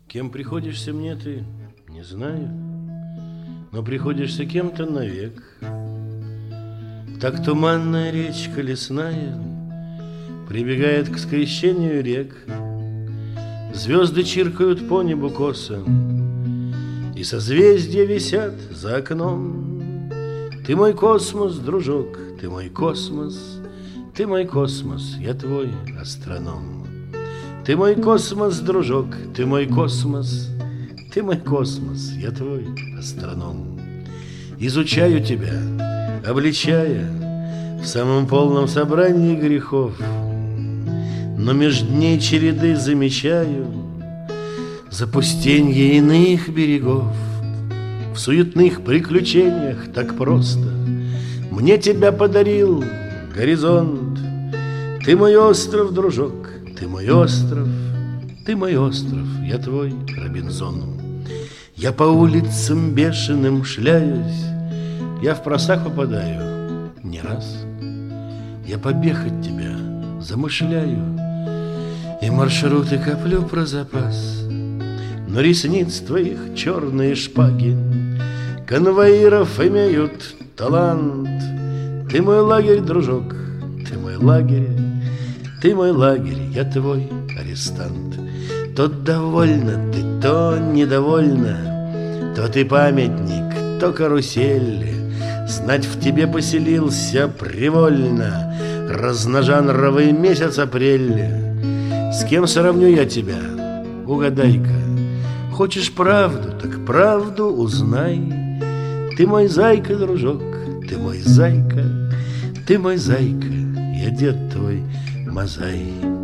Кем приходишься мне ты, не знаю, но приходишься кем-то навек. Так туманная речка лесная прибегает к скрещению рек. Звезды чиркают по небу косо, и созвездия висят за окном. Ты мой космос, дружок, ты мой космос, ты мой космос, я твой астроном. Ты мой космос, дружок, ты мой космос, ты мой космос, я твой астроном. Изучаю тебя, обличая в самом полном собрании грехов, но меж дней череды замечаю запустенье иных берегов. В суетных приключениях так просто мне тебя подарил горизонт. Ты мой остров, дружок, ты мой остров, ты мой остров, я твой Робинзон. Я по улицам бешеным шляюсь, я в просак попадаю не раз. Я побег от тебя замышляю, и маршруты коплю про запас. Но ресниц твоих черные шпаги конвоиров имеют талант. Ты мой лагерь, дружок, ты мой лагерь, ты мой лагерь, я твой арестант. То довольна ты, то недовольна, то ты памятник, то карусель. Знать, в тебе поселился привольно разножанровый месяц апрель. С кем сравню я тебя, угадай-ка. Хочешь правду, так правду узнай. Ты мой зайка, дружок, ты мой зайка, ты мой зайка, я дед твой Мазай.